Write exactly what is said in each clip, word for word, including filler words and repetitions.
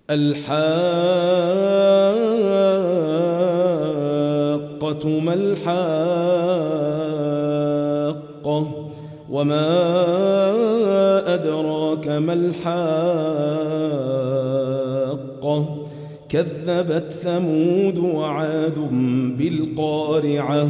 الحاقة ما الحاقة وما أدراك ما الحاقة كذبت ثمود وعاد بالقارعة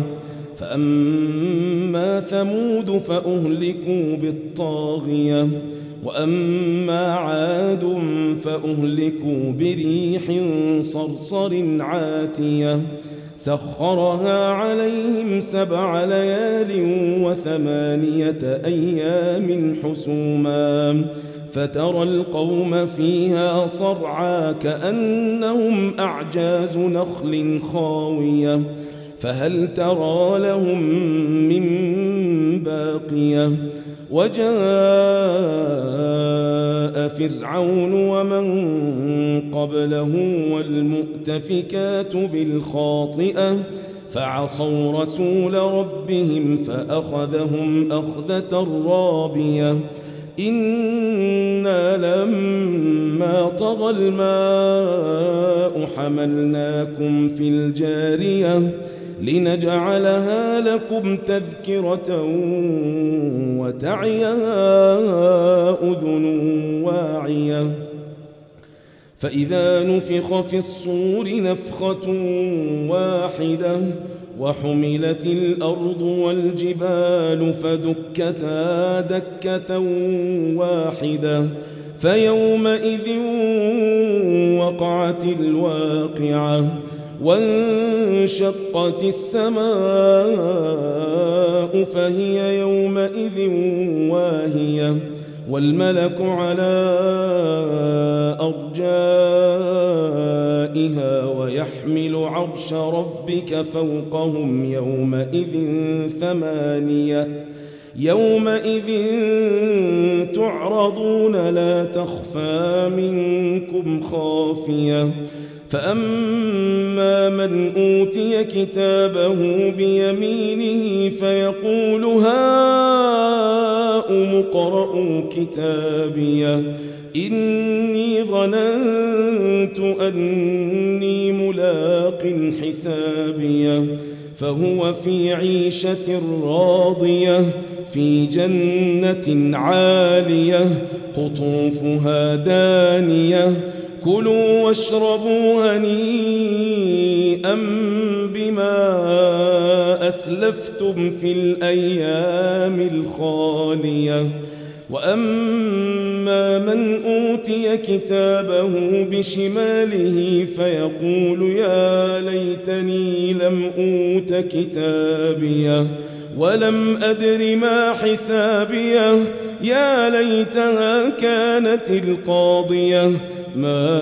فأما ثمود فأهلكوا بالطاغية وأما عاد فأهلكوا بريح صرصر عاتية سخرها عليهم سبع ليال وثمانية أيام حسوما فترى القوم فيها صرعى كأنهم أعجاز نخل خاوية فهل ترى لهم من باقية وجاء فرعون ومن قبله والمؤتفكات بالخاطئة فعصوا رسول ربهم فأخذهم أخذة رابية إنا لما طغى الماء حملناكم في الجارية لنجعلها لكم تذكرة وتعيها أذن واعية فإذا نفخ في الصور نفخة واحدة وحملت الأرض والجبال فدكتا دكة واحدة فيومئذ وقعت الواقعة وانشقت السماء فهي يومئذ واهية والملك على أرجائها ويحمل عرش ربك فوقهم يومئذ ثمانية يومئذ تعرضون لا تخفى منكم خافية فأما من أوتي كتابه بيمينه فيقول هاؤم اقرءوا كتابيه إني ظننت أني ملاق حسابيه فهو في عيشة راضية في جنة عالية قطوفها دانية كلوا واشربوا هنيئا بما أسلفتم في الأيام الخالية وأما من أوتي كتابه بشماله فيقول يا ليتني لم أوت كتابيه ولم أدر ما حسابيه يا ليتها كانت القاضية ما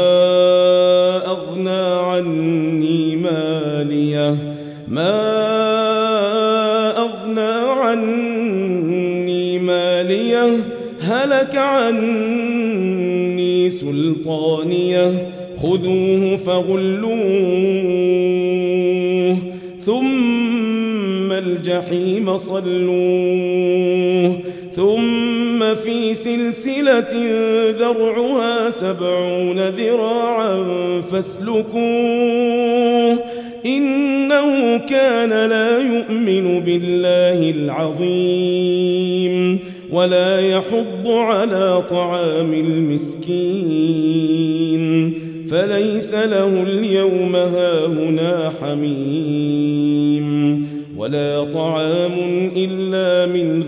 أغنى عني ماليه ما أغنى عني ماليه هلك عني سلطانيه خذوه فغلوه ثم الجحيم صلوه ثم في سلسلة ذرعها سبعون ذراعا فاسلكوه إنه كان لا يؤمن بالله العظيم ولا يحض على طعام المسكين فليس له اليوم هاهنا حميم ولا طعام إلا من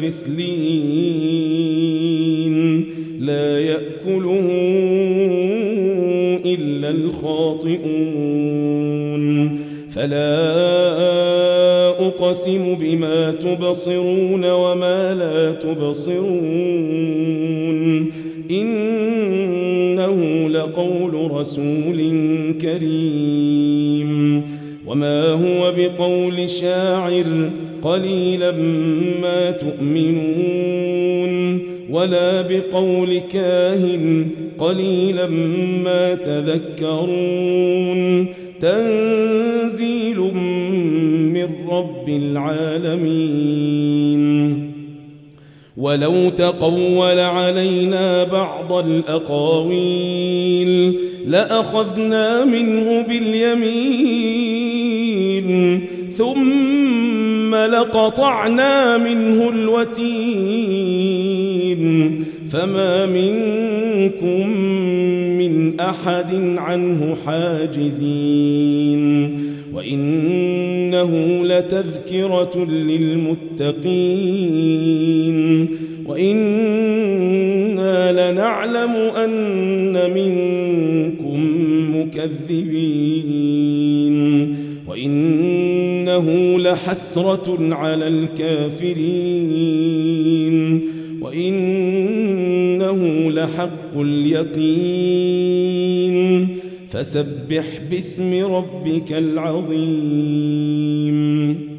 غسلين لا يأكله إلا الخاطئون فلا أقسم بما تبصرون وما لا تبصرون إنه لقول رسول كريم وما هو بقول شاعر قليلا ما تؤمنون ولا بقول كاهن قليلا ما تذكرون تنزيل من رب العالمين ولو تقول علينا بعض الأقاويل لأخذنا منه باليمين ثم لقطعنا منه الوتين فما منكم من أحد عنه حاجزين وإنه لتذكرة للمتقين وإنا لنعلم أن منكم مكذبين وإنه لحسرة على الكافرين وإنه لحق اليقين فسبح باسم ربك العظيم